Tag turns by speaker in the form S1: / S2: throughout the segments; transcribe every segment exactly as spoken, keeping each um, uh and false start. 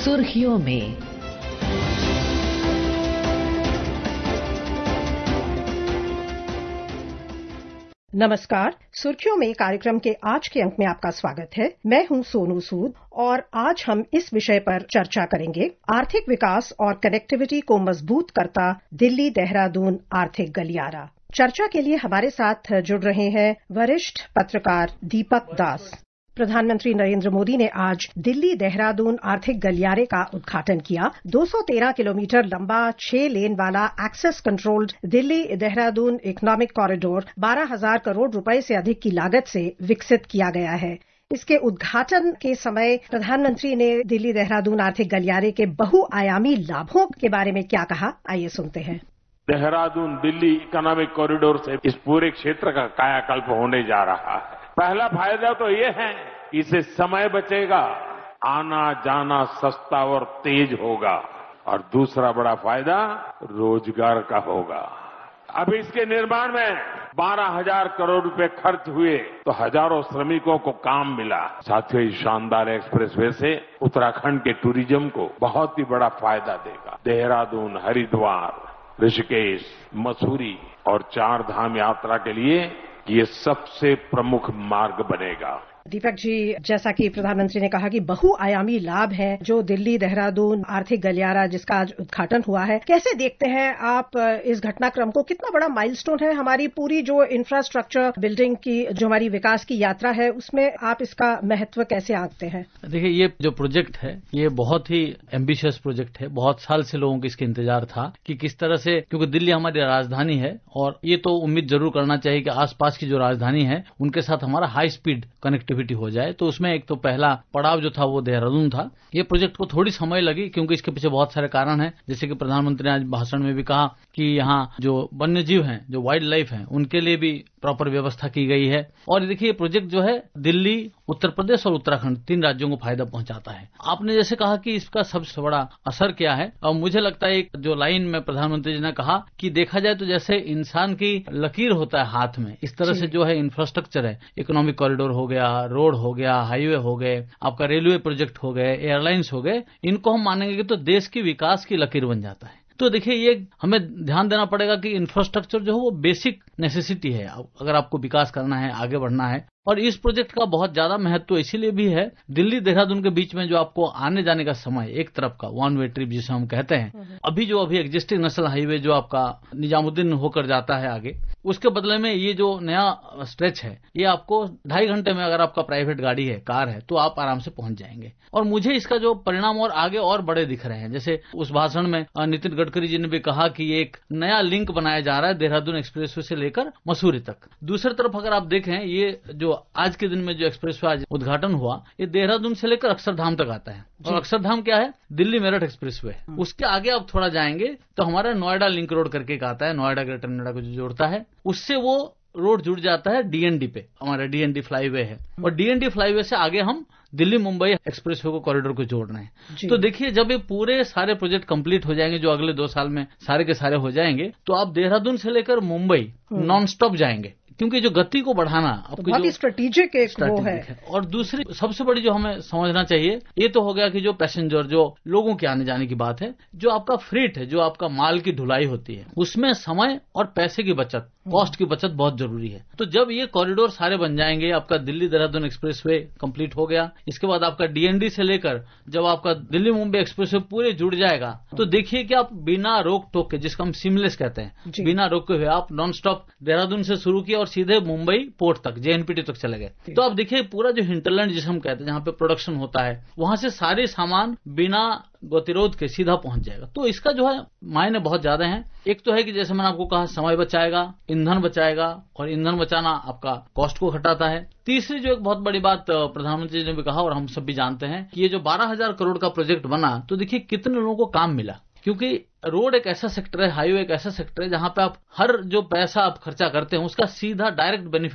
S1: सुर्खियों में।
S2: नमस्कार, सुर्खियों में कार्यक्रम के आज के अंक में आपका स्वागत है। मैं हूं सोनू सूद और आज हम इस विषय पर चर्चा करेंगे। आर्थिक विकास और कनेक्टिविटी को मजबूत करता दिल्ली देहरादून आर्थिक गलियारा। चर्चा के लिए हमारे साथ जुड़ रहे हैं वरिष्ठ पत्रकार दीपक दास। प्रधानमंत्री नरेंद्र मोदी ने आज दिल्ली देहरादून आर्थिक गलियारे का उद्घाटन किया। दो सौ तेरह किलोमीटर लंबा छह लेन वाला access controlled Delhi Dehradun economic corridor बारह हजार करोड़ रुपए से अधिक की लागत से विकसित किया गया है। इसके उद्घाटन के समय प्रधानमंत्री ने दिल्ली देहरादून आर्थिक गलियारे के बहुआयामी लाभों के बारे में क्या कहा, आइए सुनते हैं।
S3: देहरादून दिल्ली इकोनॉमिक कॉरिडोर से इस पूरे क्षेत्र का कायाकल्प होने जा रहा है। पहला फायदा तो ये है कि इससे समय बचेगा, आना जाना सस्ता और तेज होगा, और दूसरा बड़ा फायदा रोजगार का होगा। अब इसके निर्माण में बारह हजार करोड़ रुपए खर्च हुए तो हजारों श्रमिकों को काम मिला। साथियों, इस शानदार एक्सप्रेसवे से उत्तराखंड के टूरिज्म को बहुत ही बड़ा फायदा देगा। देहरादून, हरिद्वार, ऋषिकेश, मसूरी और चार धाम यात्रा के लिए ये सबसे प्रमुख मार्ग बनेगा।
S2: दीपक जी, जैसा कि प्रधानमंत्री ने कहा कि बहुआयामी लाभ है जो दिल्ली देहरादून आर्थिक गलियारा जिसका आज उद्घाटन हुआ है, कैसे देखते हैं आप इस घटनाक्रम को? कितना बड़ा माइलस्टोन है हमारी पूरी जो इंफ्रास्ट्रक्चर बिल्डिंग की, जो हमारी विकास की यात्रा है, उसमें आप इसका महत्व कैसे आंकते हैं?
S4: देखिए, ये जो प्रोजेक्ट है ये बहुत ही एम्बिशियस प्रोजेक्ट है। बहुत साल से लोगों को इसका इंतजार था कि किस तरह से, क्योंकि दिल्ली हमारी राजधानी है और ये तो उम्मीद जरूर करना चाहिए कि आसपास की जो राजधानी है उनके साथ हमारा हाई स्पीड कनेक्टिविटी हो जाए। तो उसमें एक तो पहला पड़ाव जो था वो देहरादून था। ये प्रोजेक्ट को थोड़ी समय लगी क्योंकि इसके पीछे बहुत सारे कारण हैं, जैसे कि प्रधानमंत्री ने आज भाषण में भी कहा कि यहाँ जो वन्य जीव हैं, जो वाइल्ड लाइफ हैं, उनके लिए भी प्रॉपर व्यवस्था की गई है। और देखिए, ये प्रोजेक्ट जो है दिल्ली, उत्तर प्रदेश और उत्तराखंड तीन राज्यों को फायदा पहुंचाता है। आपने जैसे कहा कि इसका सबसे बड़ा असर क्या है, और मुझे लगता है एक जो लाइन में प्रधानमंत्री जी ने कहा कि देखा जाए तो जैसे इंसान की लकीर होता है हाथ में, इस तरह से जो है इंफ्रास्ट्रक्चर है, इकोनॉमिक कॉरिडोर हो गया, रोड हो गया, हाईवे हो गए, आपका रेलवे प्रोजेक्ट हो गए, एयरलाइंस हो गए, इनको हम मानेंगे कि तो देश की विकास की लकीर बन जाता है। तो देखिए, ये हमें ध्यान देना पड़ेगा कि इंफ्रास्ट्रक्चर जो है वो बेसिक नेसेसिटी है अगर आपको विकास करना है, आगे बढ़ना है। और इस प्रोजेक्ट का बहुत ज्यादा महत्व इसीलिए भी है, दिल्ली देहरादून के बीच में जो आपको आने जाने का समय, एक तरफ का वन वे ट्रिप जिसे हम कहते हैं, अभी जो अभी एग्जिस्टिंग नेशनल हाईवे जो आपका निजामुद्दीन होकर जाता है आगे, उसके बदले में ये जो नया स्ट्रेच है ये आपको ढाई घंटे में, अगर आपका प्राइवेट गाड़ी है, कार है, तो आप आराम से पहुंच जाएंगे। और मुझे इसका जो परिणाम और आगे और बड़े दिख रहे हैं। जैसे उस भाषण में नितिन गडकरी जी ने भी कहा कि एक नया लिंक बनाया जा रहा है देहरादून एक्सप्रेसवे से लेकर मसूरी तक। दूसरी तरफ अगर आप देखें, ये जो आज के दिन में जो एक्सप्रेसवे आज उद्घाटन हुआ, ये देहरादून से लेकर अक्षरधाम तक आता है। और अक्षरधाम क्या है? दिल्ली मेरठ एक्सप्रेसवे। उसके आगे आप थोड़ा जाएंगे तो हमारा नोएडा लिंक रोड करके एक आता है, नोएडा ग्रेटर नोएडा को जो जोड़ता है, उससे वो रोड जुड़ जाता है डीएनडी पे, हमारा डीएनडी फ्लाईवे है। और डीएनडी फ्लाईवे से आगे हम दिल्ली मुंबई एक्सप्रेसवे को कॉरिडोर को जोड़ रहे हैं। तो देखिए, जब ये पूरे सारे प्रोजेक्ट कंप्लीट हो जाएंगे, जो अगले दो साल में सारे के सारे हो जाएंगे, तो आप देहरादून से लेकर मुंबई नॉन स्टॉप जाएंगे, क्योंकि जो गति को बढ़ाना आपको
S2: बहुत ही स्ट्रेटेजिक एक वो है।
S4: है। और दूसरी सबसे बड़ी जो हमें समझना चाहिए, ये तो हो गया कि जो पैसेंजर, जो लोगों के आने जाने की बात है, जो आपका फ्रीट है, जो आपका माल की ढुलाई होती है, उसमें समय और पैसे की बचत, कॉस्ट की बचत बहुत जरूरी है। तो जब ये कॉरिडोर सारे बन जाएंगे, आपका दिल्ली देहरादून एक्सप्रेसवे कंप्लीट हो गया, इसके बाद आपका डीएनडी से लेकर जब आपका दिल्ली मुंबई एक्सप्रेसवे पूरे जुड़ जाएगा, तो देखिए कि आप बिना रोक टोक के, जिसको हम सीमलेस कहते हैं, बिना रोके हुए आप नॉन स्टॉप देहरादून से शुरू किया और सीधे मुंबई पोर्ट तक, जेएनपीटी तक चले गए। तो आप देखिए, पूरा जो हिंटरलैंड जिसे हम कहते हैं, जहां पे प्रोडक्शन होता है, वहां से सारे सामान बिना गतिरोध के सीधा पहुंच जाएगा। तो इसका जो है मायने बहुत ज्यादा हैं। एक तो है कि जैसे मैंने आपको कहा, समय बचाएगा, ईंधन बचाएगा, और ईंधन बचाना आपका कॉस्ट को घटाता है। तीसरी जो एक बहुत बड़ी बात प्रधानमंत्री जी ने भी कहा और हम सब भी जानते हैं कि ये जो बारह हजार करोड़ का प्रोजेक्ट बना, तो देखिए कितने लोगों को काम मिला। क्योंकि रोड एक ऐसा सेक्टर है, हाईवे एक ऐसा सेक्टर है, जहां पे आप हर जो पैसा आप खर्चा करते हैं उसका सीधा डायरेक्ट बेनिफिट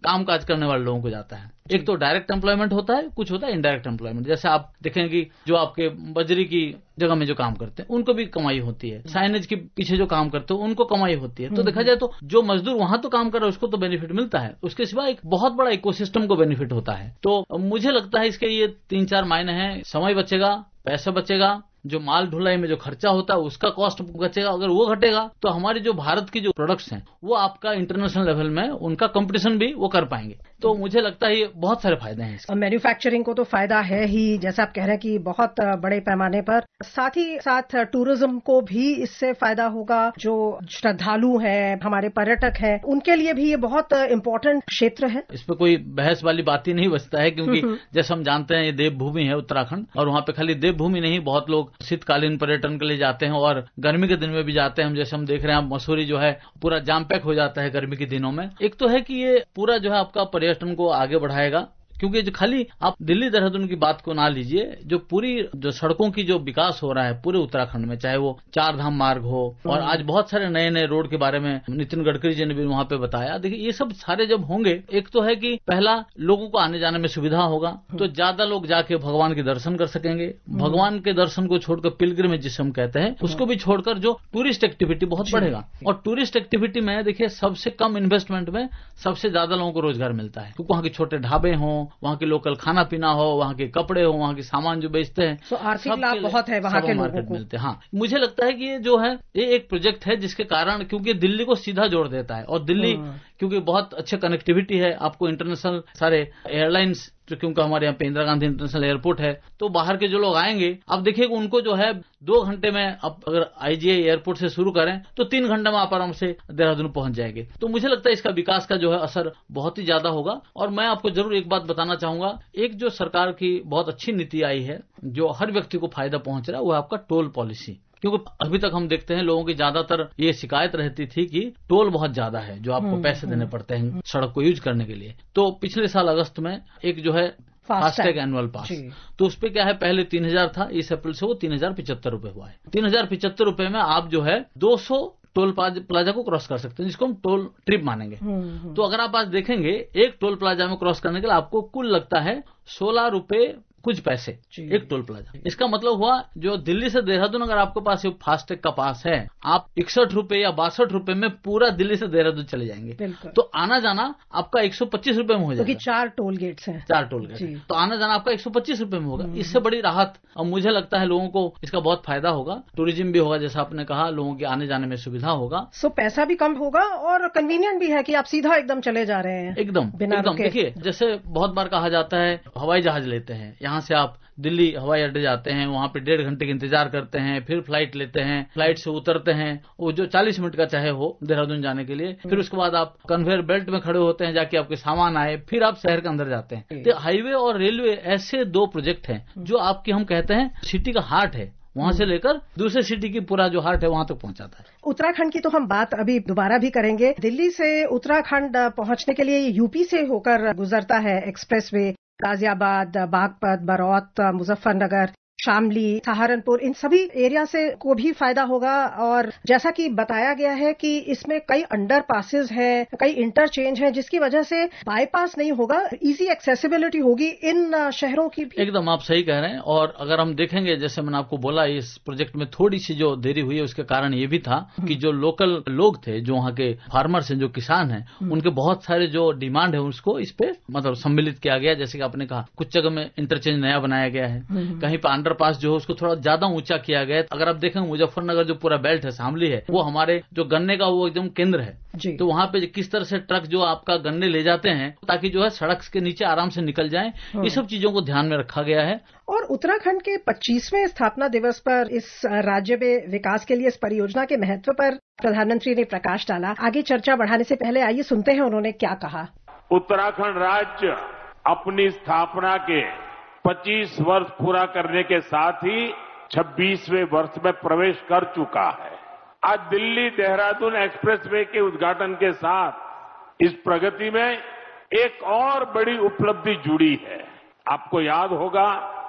S4: कामकाज करने वाले लोगों को जाता है। एक तो डायरेक्ट एम्प्लॉयमेंट होता है, कुछ होता है इनडायरेक्ट एम्प्लॉयमेंट। जैसे आप देखेंगे कि जो आपके बजरी की जगह में जो काम करते हैं उनको भी कमाई होती है, साइनेज के पीछे जो काम करते हैं उनको कमाई होती है। तो देखा जाए तो जो मजदूर वहां तो काम कर रहा है उसको तो बेनिफिट मिलता है, उसके सिवा एक बहुत बड़ा इकोसिस्टम को बेनिफिट होता है। तो मुझे लगता है इसके ये तीन चार मायने हैं। समय बचेगा, पैसा बचेगा, जो माल ढुलाई में जो खर्चा होता है उसका कॉस्ट बचेगा। अगर वो घटेगा तो हमारी जो भारत की जो प्रोडक्ट्स हैं वो आपका इंटरनेशनल लेवल में उनका कंपटीशन भी वो कर पाएंगे। तो मुझे लगता है ये बहुत सारे फायदे हैं इसके।
S2: मैन्युफैक्चरिंग को तो फायदा है ही, जैसा आप कह रहे हैं कि बहुत बड़े पैमाने पर, साथ ही साथ टूरिज्म को भी इससे फायदा होगा। जो श्रद्धालु हैं, हमारे पर्यटक हैं, उनके लिए भी ये बहुत इम्पोर्टेंट क्षेत्र है।
S4: इस पर कोई बहस वाली बात ही नहीं बचता है, क्योंकि जैसे हम जानते हैं ये देवभूमि है उत्तराखंड, और वहाँ पे खाली देवभूमि नहीं, बहुत लोग शीतकालीन पर्यटन के लिए जाते हैं और गर्मी के दिन में भी जाते हैं। हम जैसे हम देख रहे हैं मसूरी जो है पूरा जाम पैक हो जाता है गर्मी के दिनों में। एक तो है कि ये पूरा जो है आपका पर्यटन को आगे बढ़ाएगा, क्योंकि जो खाली आप दिल्ली देहरादून की बात को ना लीजिए, जो पूरी जो सड़कों की जो विकास हो रहा है पूरे उत्तराखंड में, चाहे वो चार धाम मार्ग हो, और आज बहुत सारे नए नए रोड के बारे में नितिन गडकरी जी ने भी वहां पे बताया। देखिए ये सब सारे जब होंगे, एक तो है कि पहला लोगों को आने जाने में सुविधा होगा, तो ज्यादा लोग जाके भगवान के दर्शन कर सकेंगे। भगवान के दर्शन को छोड़कर पिलग्रिमेज जिसे हम कहते हैं उसको भी छोड़कर जो टूरिस्ट एक्टिविटी बहुत बढ़ेगा। और टूरिस्ट एक्टिविटी में देखिए सबसे कम इन्वेस्टमेंट में सबसे ज्यादा लोगों को रोजगार मिलता है, क्योंकि वहाँ के छोटे ढाबे हों, वहाँ के लोकल खाना पीना हो, वहाँ के कपड़े हो, वहाँ के सामान जो बेचते हैं,
S2: तो आर्थिक लाभ बहुत है वहाँ के लोगों को
S4: मिलते हैं। हाँ, मुझे लगता है कि ये जो है ये एक प्रोजेक्ट है जिसके कारण, क्योंकि दिल्ली को सीधा जोड़ देता है, और दिल्ली क्योंकि बहुत अच्छे कनेक्टिविटी है, आपको इंटरनेशनल सारे एयरलाइंस, क्योंकि हमारे यहाँ पे इंदिरा गांधी इंटरनेशनल एयरपोर्ट है, तो बाहर के जो लोग आएंगे, अब देखिए उनको जो है दो घंटे में, अब अगर आईजीआई एयरपोर्ट से शुरू करें तो तीन घंटे में आप आराम से देहरादून पहुंच जाएंगे। तो मुझे लगता है इसका विकास का जो है असर बहुत ही ज्यादा होगा। और मैं आपको जरूर एक बात बताना चाहूंगा, एक जो सरकार की बहुत अच्छी नीति आई है जो हर व्यक्ति को फायदा पहुंच रहा है, वो है आपका टोल पॉलिसी। क्योंकि अभी तक हम देखते हैं लोगों की ज्यादातर ये शिकायत रहती थी कि टोल बहुत ज्यादा है, जो आपको पैसे देने पड़ते हैं सड़क को यूज करने के लिए। तो पिछले साल अगस्त में एक जो है फास्टैग एनुअल पास, तो उसपे क्या है, पहले तीन हजार था, इस अप्रैल से वो तीन हजार पिछहत्तर रूपये हुआ है। तीन हजार पिछहत्तर रूपये में आप जो है दो सौ टोल प्लाजा को क्रॉस कर सकते हैं, जिसको हम टोल ट्रिप मानेंगे। तो अगर आप आज देखेंगे एक टोल प्लाजा में क्रॉस करने के लिए आपको कुल लगता है सोलह रूपये कुछ पैसे एक टोल प्लाजा। इसका मतलब हुआ जो दिल्ली से देहरादून अगर आपके पास फास्टैग का पास है, आप इकसठ रूपये या बासठ रूपये में पूरा दिल्ली से देहरादून चले जाएंगे। तो आना जाना आपका एक सौ पच्चीस रूपये में हो जाएगा,
S2: क्योंकि चार टोल गेट्स हैं।
S4: चार टोल गेट, तो आना जाना आपका एक सौ पच्चीस रूपये में होगा। इससे बड़ी राहत और मुझे लगता है लोगों को इसका बहुत फायदा होगा। टूरिज्म भी होगा, जैसा आपने कहा, लोगों के आने जाने में सुविधा होगा।
S2: सो पैसा भी कम होगा और कन्वीनियंट भी है कि आप सीधा एकदम चले जा रहे हैं,
S4: एकदम एकदम। देखिए जैसे बहुत बार कहा जाता है हवाई जहाज लेते हैं, यहाँ से आप दिल्ली हवाई अड्डे जाते हैं, वहाँ पे डेढ़ घंटे का इंतजार करते हैं, फिर फ्लाइट लेते हैं, फ्लाइट से उतरते हैं, वो जो चालीस मिनट का चाहे हो देहरादून जाने के लिए, फिर उसके बाद आप कन्वेयर बेल्ट में खड़े होते हैं, जाके आपके सामान आए, फिर आप शहर के अंदर जाते हैं। तो हाईवे और रेलवे ऐसे दो प्रोजेक्ट हैं जो आपकी हम कहते हैं सिटी का हार्ट है, वहाँ से लेकर दूसरे सिटी की पूरा जो हार्ट है वहाँ तक पहुँचाता है।
S2: उत्तराखंड की तो हम बात अभी दोबारा भी करेंगे। दिल्ली से उत्तराखंड पहुँचने के लिए यूपी से होकर गुजरता है एक्सप्रेसवे। गाजियाबाद, बागपत, बरौत, मुजफ्फरनगर, शामली, सहारनपुर, इन सभी एरिया से को भी फायदा होगा। और जैसा कि बताया गया है कि इसमें कई अंडर पासेज हैं, कई इंटरचेंज हैं, जिसकी वजह से बाईपास नहीं होगा, इजी एक्सेसिबिलिटी होगी इन शहरों की भी।
S4: एकदम आप सही कह रहे हैं। और अगर हम देखेंगे, जैसे मैंने आपको बोला, इस प्रोजेक्ट में थोड़ी सी जो देरी हुई है उसके कारण ये भी था कि जो लोकल लोग थे, जो वहाँ के फार्मर्स हैं, जो किसान हैं, उनके बहुत सारे जो डिमांड है उसको इस पे मतलब सम्मिलित किया गया। जैसे कि आपने कहा कुछ जगह में इंटरचेंज नया बनाया गया है, कहीं पर अंडरपास जो है उसको थोड़ा ज्यादा ऊंचा किया गया है। अगर आप देखेंगे मुजफ्फरनगर जो पूरा बेल्ट है, शामली है, वो हमारे जो गन्ने का वो एकदम केंद्र है। तो वहाँ पे किस तरह से ट्रक जो आपका गन्ने ले जाते हैं ताकि जो है सड़क के नीचे आराम से निकल जाएं, ये सब चीजों को ध्यान में रखा गया है।
S2: और उत्तराखंड के पच्चीसवें स्थापना दिवस पर इस राज्य में विकास के लिए इस परियोजना के महत्व पर प्रधानमंत्री ने प्रकाश डाला। आगे चर्चा बढ़ाने से पहले आइए सुनते हैं उन्होंने क्या कहा।
S3: उत्तराखंड राज्य अपनी स्थापना के पच्चीस वर्ष पूरा करने के साथ ही छब्बीसवें वर्ष में प्रवेश कर चुका है। आज दिल्ली देहरादून एक्सप्रेसवे के उद्घाटन के साथ इस प्रगति में एक और बड़ी उपलब्धि जुड़ी है। आपको याद होगा,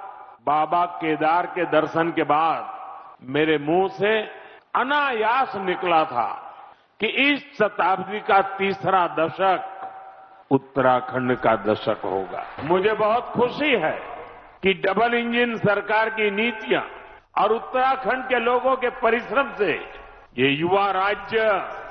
S3: बाबा केदार के दर्शन के बाद मेरे मुंह से अनायास निकला था कि इस शताब्दी का तीसरा दशक उत्तराखंड का दशक होगा। मुझे बहुत खुशी है कि डबल इंजन सरकार की नीतियां और उत्तराखंड के लोगों के परिश्रम से ये युवा राज्य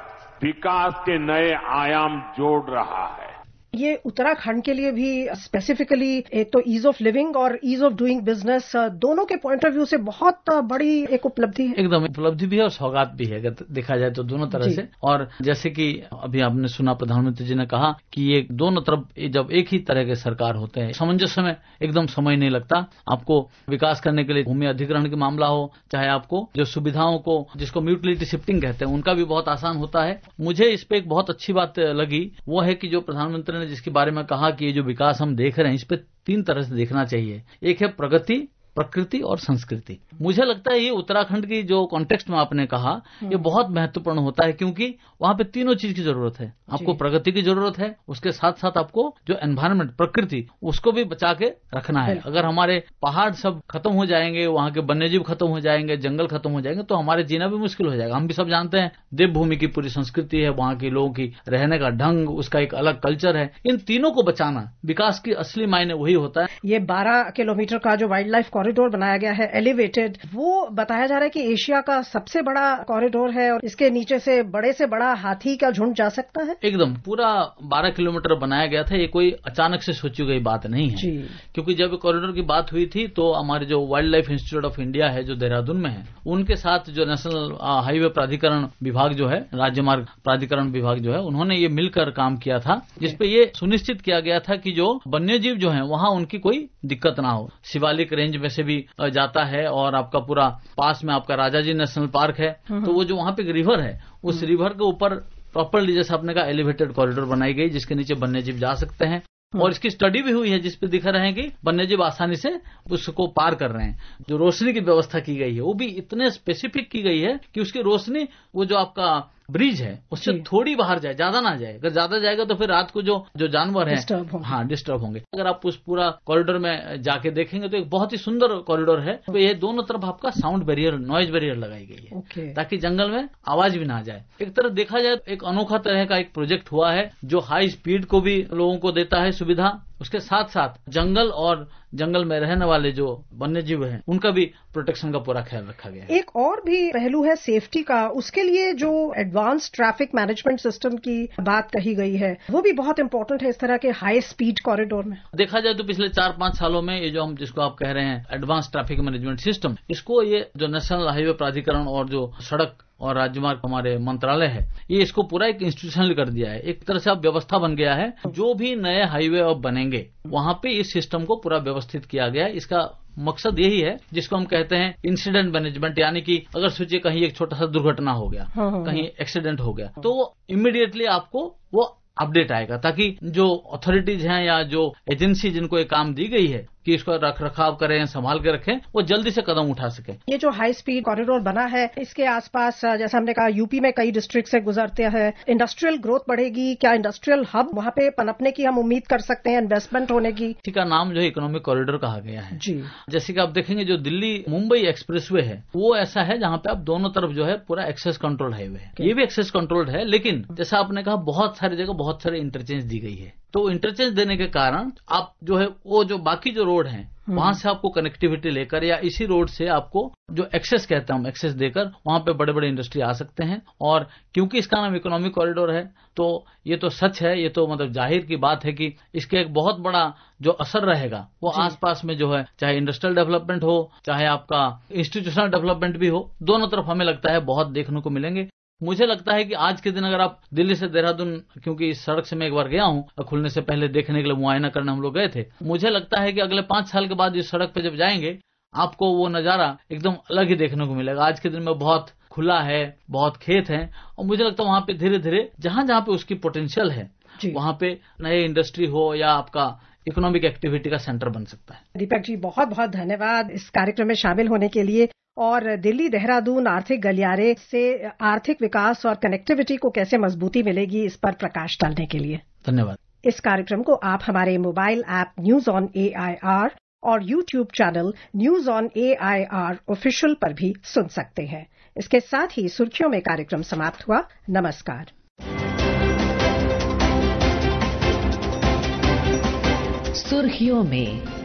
S3: विकास के नए आयाम जोड़ रहा है।
S2: ये उत्तराखंड के लिए भी स्पेसिफिकली एक तो ईज ऑफ लिविंग और ईज ऑफ डूइंग बिजनेस दोनों के पॉइंट ऑफ व्यू से बहुत बड़ी एक उपलब्धि है।
S4: एकदम उपलब्धि भी है और सौगात भी है, अगर देखा जाए तो दोनों तरह से। और जैसे कि अभी आपने सुना प्रधानमंत्री जी ने कहा कि ये दोनों तरफ जब एक ही तरह के सरकार होते हैं, सामंजस्य में एकदम समय नहीं लगता। आपको विकास करने के लिए भूमि अधिग्रहण का मामला हो, चाहे आपको जो सुविधाओं को जिसको म्यूटिलिटी शिफ्टिंग कहते हैं उनका भी बहुत आसान होता है। मुझे इस पे एक बहुत अच्छी बात लगी, वो है कि जो प्रधानमंत्री जिसके बारे में कहा कि ये जो विकास हम देख रहे हैं इस पे तीन तरह से देखना चाहिए। एक है प्रगति, प्रकृति और संस्कृति। मुझे लगता है ये उत्तराखंड की जो कॉन्टेक्स्ट में आपने कहा ये बहुत महत्वपूर्ण होता है, क्योंकि वहां पे तीनों चीज की जरूरत है। आपको प्रगति की जरूरत है, उसके साथ साथ आपको जो एनवायरनमेंट प्रकृति उसको भी बचा के रखना है। अगर हमारे पहाड़ सब खत्म हो जाएंगे, वहां के वन्यजीव खत्म हो जाएंगे, जंगल खत्म हो जाएंगे तो हमारे जीना भी मुश्किल हो जाएगा। हम भी सब जानते हैं देवभूमि की पूरी संस्कृति है, वहां के लोगों की रहने का ढंग, उसका एक अलग कल्चर है। इन तीनों को बचाना विकास की असली मायने वही होता है।
S2: ये बारह किलोमीटर का जो वाइल्ड लाइफ कॉरिडोर बनाया गया है एलिवेटेड, वो बताया जा रहा है कि एशिया का सबसे बड़ा कॉरिडोर है और इसके नीचे से बड़े से बड़ा हाथी का झुंड जा सकता है।
S4: एकदम पूरा बारह किलोमीटर बनाया गया था, ये कोई अचानक से सोची गई बात नहीं है। क्योंकि जब कॉरिडोर की बात हुई थी तो हमारे जो wildlife institute of India है जो देहरादून में है, उनके साथ जो नेशनल हाईवे प्राधिकरण विभाग जो है, राज्य मार्ग प्राधिकरण विभाग जो है, उन्होंने ये मिलकर काम किया था, जिसपे ये सुनिश्चित किया गया था कि जो वन्यजीव जो है वहां उनकी कोई दिक्कत ना हो। शिवालिक रेंज में से भी जाता है और आपका पूरा पास में आपका राजाजी नेशनल पार्क है, तो वो जो वहां पे एक रिवर है उस रिवर के ऊपर प्रॉपरली जैसे आपने कहा एलिवेटेड कॉरिडोर बनाई गई जिसके नीचे वन्यजीव जा सकते हैं। और इसकी स्टडी भी हुई है जिसपे दिखा रहे हैं कि वन्यजीव आसानी से उसको पार कर रहे हैं। जो रोशनी की व्यवस्था की गई है वो भी इतने स्पेसिफिक की गई है कि उसकी रोशनी वो जो आपका ब्रिज है उससे थोड़ी बाहर जाए, ज्यादा ना जाए। अगर ज्यादा जाएगा तो फिर रात को जो जो जानवर हैं हाँ डिस्टर्ब होंगे। अगर आप उस पूरा कॉरिडोर में जाके देखेंगे तो एक बहुत ही सुंदर कॉरिडोर है। तो ये दोनों तरफ आपका साउंड बैरियर, नॉइज बैरियर लगाई गई है okay. ताकि जंगल में आवाज भी ना जाए। एक तरफ देखा जाए एक अनोखा तरह का एक प्रोजेक्ट हुआ है जो हाई स्पीड को भी लोगों को देता है सुविधा, उसके साथ साथ जंगल और जंगल में रहने वाले जो वन्यजीव हैं उनका भी प्रोटेक्शन का पूरा ख्याल रखा गया है।
S2: एक और भी पहलू है सेफ्टी का, उसके लिए जो एडवांस ट्रैफिक मैनेजमेंट सिस्टम की बात कही गई है वो भी बहुत इंपॉर्टेंट है इस तरह के हाई स्पीड कॉरिडोर में।
S4: देखा जाए तो पिछले चार पांच सालों में ये जो हम जिसको आप कह रहे हैं एडवांस ट्रैफिक मैनेजमेंट सिस्टम, इसको ये जो नेशनल हाईवे प्राधिकरण और जो सड़क और राज्यमार्ग हमारे मंत्रालय है ये इसको पूरा एक इंस्टीट्यूशनल कर दिया है। एक तरह से अब व्यवस्था बन गया है। जो भी नए हाईवे अब बनेंगे वहां पे इस सिस्टम को पूरा व्यवस्थित किया गया है। इसका मकसद यही है जिसको हम कहते हैं इंसिडेंट मैनेजमेंट, यानी कि अगर सोचिए कहीं एक छोटा सा दुर्घटना हो गया, कहीं एक्सीडेंट हो गया तो इमीडिएटली आपको वो अपडेट आएगा ताकि जो अथॉरिटीज हैं या जो एजेंसी जिनको ये काम दी गई है कि इसको रख रखाव करें, संभाल के रखें, वो जल्दी से कदम उठा सके।
S2: ये जो हाई स्पीड कॉरिडोर बना है इसके आसपास जैसा हमने कहा यूपी में कई डिस्ट्रिक्ट से गुजरते हैं, इंडस्ट्रियल ग्रोथ बढ़ेगी क्या? इंडस्ट्रियल हब वहाँ पे पनपने की हम उम्मीद कर सकते हैं, इन्वेस्टमेंट होने की?
S4: इसी का नाम जो है इकोनॉमिक कॉरिडोर कहा गया है
S2: जी।
S4: जैसे कि आप देखेंगे जो दिल्ली मुंबई एक्सप्रेसवे है वो ऐसा है जहाँ पे आप दोनों तरफ जो है पूरा एक्सेस कंट्रोल्ड हाईवे है। ये भी एक्सेस कंट्रोल्ड है, लेकिन जैसा आपने कहा बहुत सारी जगह बहुत सारे इंटरचेंज दी गई है। तो इंटरचेंज देने के कारण आप जो है वो जो बाकी जो रोड हैं वहां से आपको कनेक्टिविटी लेकर या इसी रोड से आपको जो एक्सेस कहते हैं हम एक्सेस देकर वहां पे बड़े बड़े इंडस्ट्री आ सकते हैं। और क्योंकि इसका नाम इकोनॉमिक कॉरिडोर है तो ये तो सच है, ये तो मतलब जाहिर की बात है कि इसके एक बहुत बड़ा जो असर रहेगा वो आसपास में जो है चाहे इंडस्ट्रियल डेवलपमेंट हो चाहे आपका इंस्टीट्यूशनल डेवलपमेंट भी हो, दोनों तरफ हमें लगता है बहुत देखने को मिलेंगे। मुझे लगता है कि आज के दिन अगर आप दिल्ली से देहरादून, क्योंकि इस सड़क से मैं एक बार गया हूं खुलने से पहले देखने के लिए मुआयना करने हम लोग गए थे, मुझे लगता है कि अगले पांच साल के बाद इस सड़क पे जब जाएंगे आपको वो नजारा एकदम अलग ही देखने को मिलेगा। आज के दिन में बहुत खुला है, बहुत खेत है और मुझे लगता है वहां पे धीरे धीरे जहां जहां पे उसकी पोटेंशियल है वहां पे नए इंडस्ट्री हो या आपका इकोनॉमिक एक्टिविटी का सेंटर बन सकता है।
S2: दीपक जी बहुत बहुत धन्यवाद इस कार्यक्रम में शामिल होने के लिए और दिल्ली देहरादून आर्थिक गलियारे से आर्थिक विकास और कनेक्टिविटी को कैसे मजबूती मिलेगी इस पर प्रकाश डालने के लिए
S4: धन्यवाद।
S2: इस कार्यक्रम को आप हमारे mobile app news on A I R और YouTube channel news on A I R official पर भी सुन सकते हैं। इसके साथ ही सुर्खियों में कार्यक्रम समाप्त हुआ। नमस्कार।
S1: सुर्खियों में।